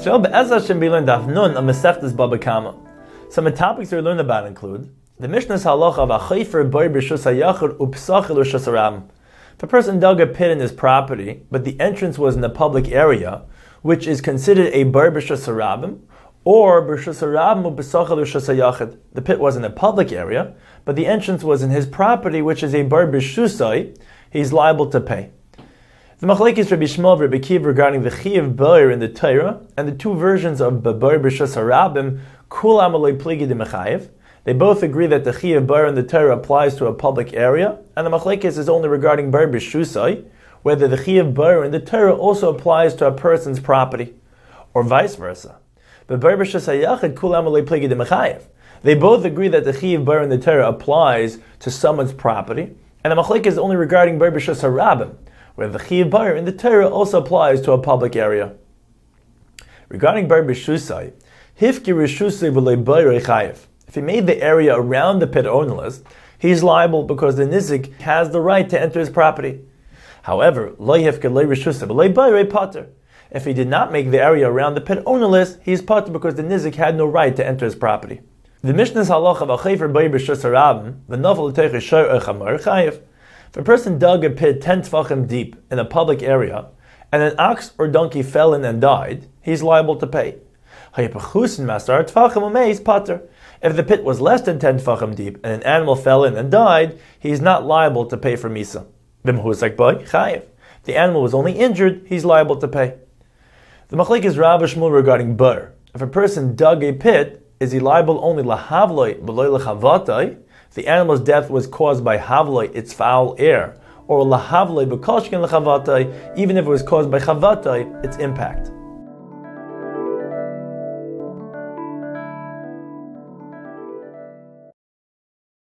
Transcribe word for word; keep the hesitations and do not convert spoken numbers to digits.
Shel be'ez Hashem be learned Daf Nun on Masechtas Baba Kama. Some of the topics we learn about include the Mishnah's halacha of a chayfer boy b'shus hayachar upsachil u'shus harabim. If a person dug a pit in his property, but the entrance was in a public area, which is considered a bar b'shus harabim, or b'shus harabim upsachil u'shus hayachar. The pit was in a public area, but the entrance was in his property, which is a bar b'shusai, he's liable to pay. The machlekes Rabbi Shmuel and Rabbi Akiva regarding the chiyuv boyer in the Torah and the two versions of bar b'shus harabim, kulam aloi pligi de mechayev. They both agree that the chiyuv boyer in the Torah applies to a public area, and the machlekes is only regarding bar b'shusai, whether the chiyuv boyer in the Torah also applies to a person's property, or vice versa. But bar b'shus hayachid kulam aloi pligi de mechayev. They both agree that the chiyuv boyer in the Torah applies to someone's property, and the machlekes is only regarding bar b'shus harabim, where the chiyuv boyer in the Torah also applies to a public area. Regarding bar b'shusai, hifki reshusai v'lei boyer chayev. If he made the area around the pit ownerless, he's liable because the nizik has the right to enter his property. However, lo hifki lei reshusai v'lei boyer pater. If he did not make the area around the pit ownerless, he's pater because the nizik had no right to enter his property. The Mishnah's halacha of a chayfer boyer b'shus harabim v'nafal l'teicha shor or chamor chayev. If a person dug a pit ten tefachim deep in a public area, and an ox or donkey fell in and died, he's liable to pay. If the pit was less than ten tefachim deep, and an animal fell in and died, he's not liable to pay for misa. If the animal was only injured, he's liable to pay. The machlek is Rav Shmuel regarding bur. If a person dug a pit, is he liable only lahavloi b'loi lachavotoi? The animal's death was caused by havloi, its foul air, or lahavloi b'koshkin l'chavatai, even if it was caused by chavatai, its impact.